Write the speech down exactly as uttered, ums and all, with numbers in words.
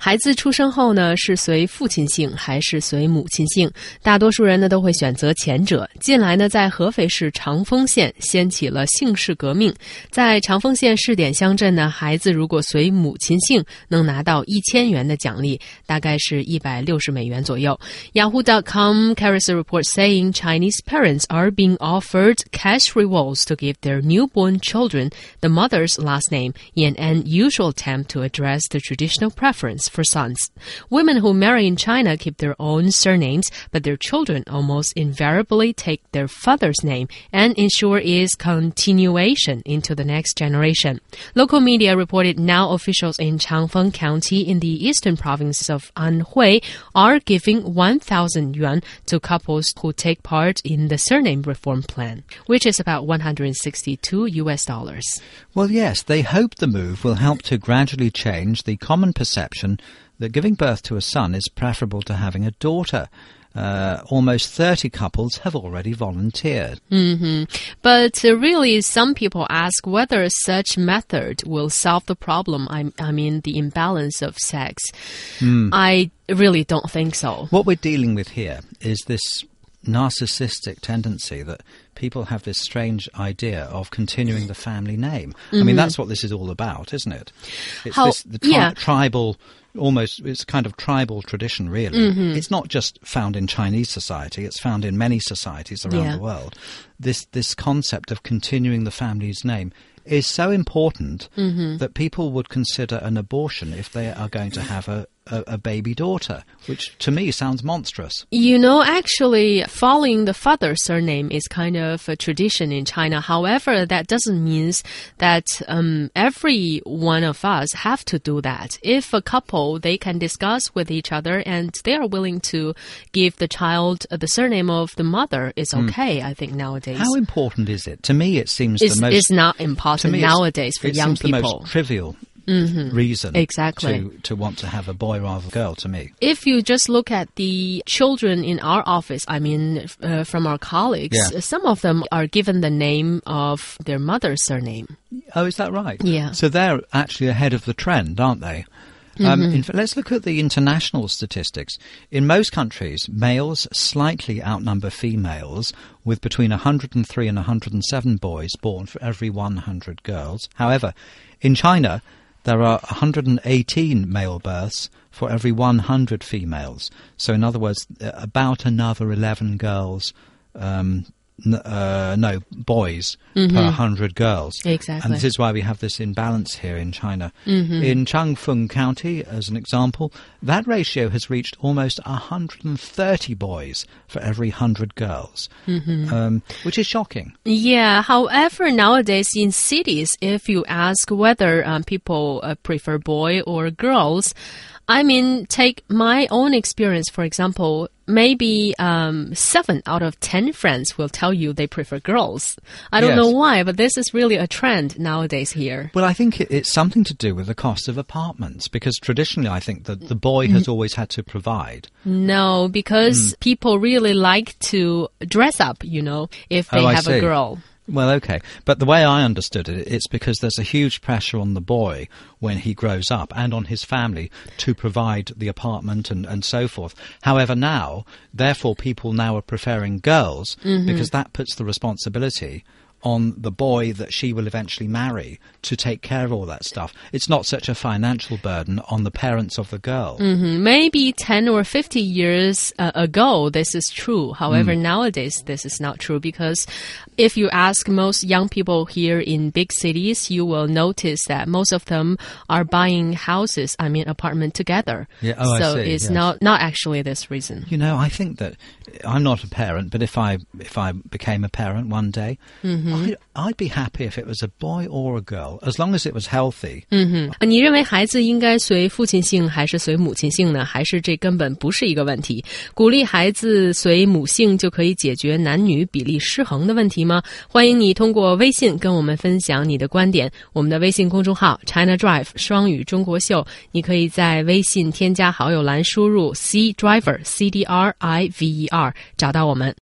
孩子出生后呢，是随父亲姓还是随母亲姓？大多数人呢都会选择前者。近来呢，在合肥市长丰县掀起了姓氏革命。在长丰县试点乡镇呢，孩子如果随母亲姓，能拿到一千元的奖励，大概是一百六十美元左右。Yahoo dot com carries a report saying Chinese parents are being offered cash rewards to give their newborn children the mother's last name in an unusual attempt to address the traditional preference for sons. Women who marry in China keep their own surnames, but their children almost invariably take their father's name and ensure its continuation into the next generation. Local media reported now officials in Changfeng County in the eastern province of Anhui are giving one thousand yuan to couples who take part in the surname reform plan, which is about one hundred sixty-two U S dollars. Well, yes, they hope the move will help to gradually change the common perception that giving birth to a son is preferable to having a daughter. Uh, almost thirty couples have already volunteered. Mm-hmm. But uh, really, some people ask whether such method will solve the problem. I, I mean, the imbalance of sex. Mm. I really don't think so. What we're dealing with here is this narcissistic tendency that people have this strange idea of continuing the family name. Mm-hmm. I mean, that's what this is all about, isn't it? It's How, this the tri- yeah. tribal, almost, it's kind of tribal tradition, really. Mm-hmm. It's not just found in Chinese society, it's found in many societies around yeah. the world. This, this concept of continuing the family's name is so important mm-hmm. that people would consider an abortion if they are going to have a A, a baby daughter, which to me sounds monstrous. You know, actually, following the father's surname is kind of a tradition in China. However, that doesn't mean that um, every one of us have to do that. If a couple, they can discuss with each other and they are willing to give the child the surname of the mother, it's okay, mm. I think, nowadays. How important is it? To me, it seems it's, the most... It's not important nowadays for it young seems people. The most trivial Mm-hmm. reason exactly. to, to want to have a boy rather than a girl, to me. If you just look at the children in our office, I mean, uh, from our colleagues, yeah. some of them are given the name of their mother's surname. Oh, is that right? Yeah. So they're actually ahead of the trend, aren't they? Mm-hmm. Um, in fact, let's look at the international statistics. In most countries, males slightly outnumber females, with between one hundred three and one hundred seven boys born for every one hundred girls. However, in China, there are one hundred eighteen male births for every one hundred females. So, in other words, about another eleven girls, um, n- uh, no, boys mm-hmm. per one hundred girls. Exactly. And this is why we have this imbalance here in China. Mm-hmm. In Changfeng County, as an example, that ratio has reached almost one hundred thirty boys for every one hundred girls, mm-hmm. um, which is shocking. Yeah, however, nowadays in cities, if you ask whether um, people uh, prefer boy or girls, I mean, take my own experience, for example, maybe um, seven out of ten friends will tell you they prefer girls. I don't yes. know why, but this is really a trend nowadays here. Well, I think it, it's something to do with the cost of apartments, because traditionally I think that the boy has always had to provide. No, because mm. people really like to dress up, you know, if they oh, have I a see. girl. Well, okay. But the way I understood it, it's because there's a huge pressure on the boy when he grows up and on his family to provide the apartment and, and so forth. However, now, therefore, people now are preferring girls mm-hmm. because that puts the responsibility on the boy that she will eventually marry to take care of all that stuff. It's not such a financial burden on the parents of the girl. Mm-hmm. Maybe ten or fifty years uh, ago, this is true. However, mm. nowadays, this is not true, because if you ask most young people here in big cities, you will notice that most of them are buying houses, I mean, apartment together. Yeah, oh, so I see, it's yes. not, not actually this reason. You know, I think that I'm not a parent, but if I if I became a parent one day, mm-hmm. I'd, I'd be happy if it was a boy or a girl, as long as it was healthy. 嗯哼，你认为孩子应该随父亲姓还是随母亲姓呢？还是这根本不是一个问题？鼓励孩子随母姓就可以解决男女比例失衡的问题吗？欢迎你通过微信跟我们分享你的观点。我们的微信公众号 China Drive 双语中国秀，你可以在微信添加好友栏输入 C Driver C D R I V E R 找到我们。